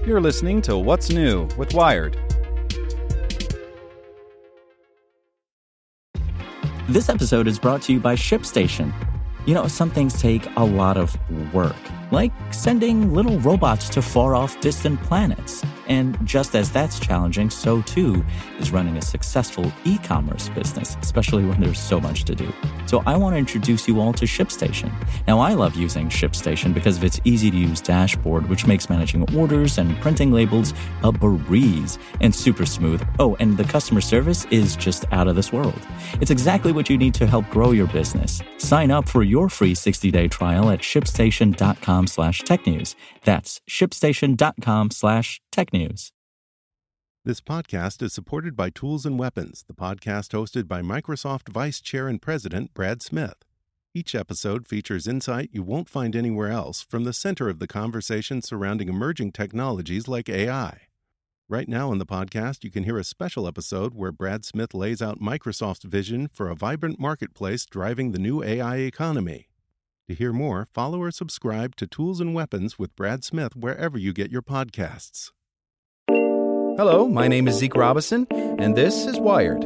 You're listening to What's New with Wired. This episode is brought to you by ShipStation. You know, some things take a lot of work, like sending little robots to far-off distant planets. And just as that's challenging, so too is running a successful e-commerce business, especially when there's so much to do. So I want to introduce you all to ShipStation. Now, I love using ShipStation because of its easy-to-use dashboard, which makes managing orders and printing labels a breeze and super smooth. Oh, and the customer service is just out of this world. It's exactly what you need to help grow your business. Sign up for your free 60-day trial at shipstation.com/technews. That's shipstation.com/technews. This podcast is supported by Tools and Weapons, the podcast hosted by Microsoft Vice Chair and President Brad Smith. Each episode features insight you won't find anywhere else from the center of the conversation surrounding emerging technologies like AI. Right now on the podcast, you can hear a special episode where Brad Smith lays out Microsoft's vision for a vibrant marketplace driving the new AI economy. To hear more, follow or subscribe to Tools and Weapons with Brad Smith wherever you get your podcasts. Hello, my name is Zeke Robison, and this is Wired.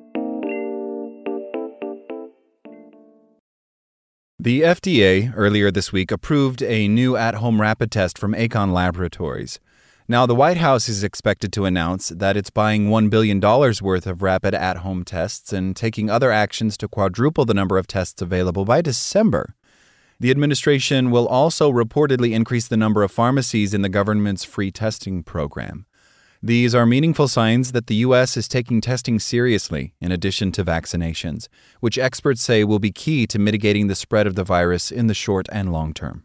The FDA earlier this week approved a new at-home rapid test from Acon Laboratories. Now, the White House is expected to announce that it's buying $1 billion worth of rapid at-home tests and taking other actions to quadruple the number of tests available by December. The administration will also reportedly increase the number of pharmacies in the government's free testing program. These are meaningful signs that the U.S. is taking testing seriously, in addition to vaccinations, which experts say will be key to mitigating the spread of the virus in the short and long term.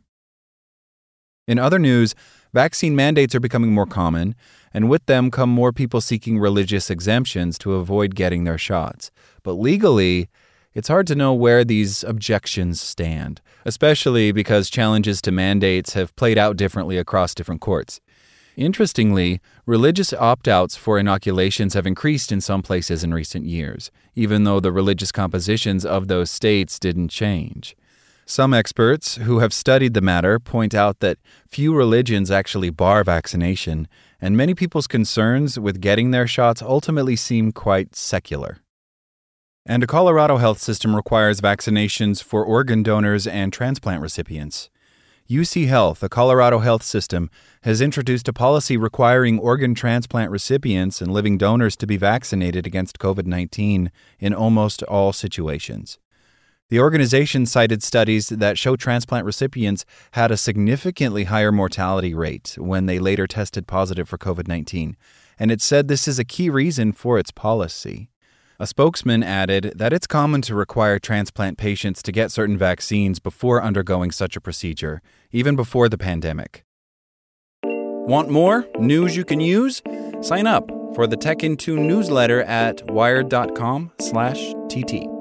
In other news, vaccine mandates are becoming more common, and with them come more people seeking religious exemptions to avoid getting their shots. But legally, it's hard to know where these objections stand, especially because challenges to mandates have played out differently across different courts. Interestingly, religious opt-outs for inoculations have increased in some places in recent years, even though the religious compositions of those states didn't change. Some experts who have studied the matter point out that few religions actually bar vaccination, and many people's concerns with getting their shots ultimately seem quite secular. And a Colorado health system requires vaccinations for organ donors and transplant recipients. UC Health, a Colorado health system, has introduced a policy requiring organ transplant recipients and living donors to be vaccinated against COVID-19 in almost all situations. The organization cited studies that show transplant recipients had a significantly higher mortality rate when they later tested positive for COVID-19, and it said this is a key reason for its policy. A spokesman added that it's common to require transplant patients to get certain vaccines before undergoing such a procedure, even before the pandemic. Want more news you can use? Sign up for the Tech in 2 newsletter at wired.com/TT.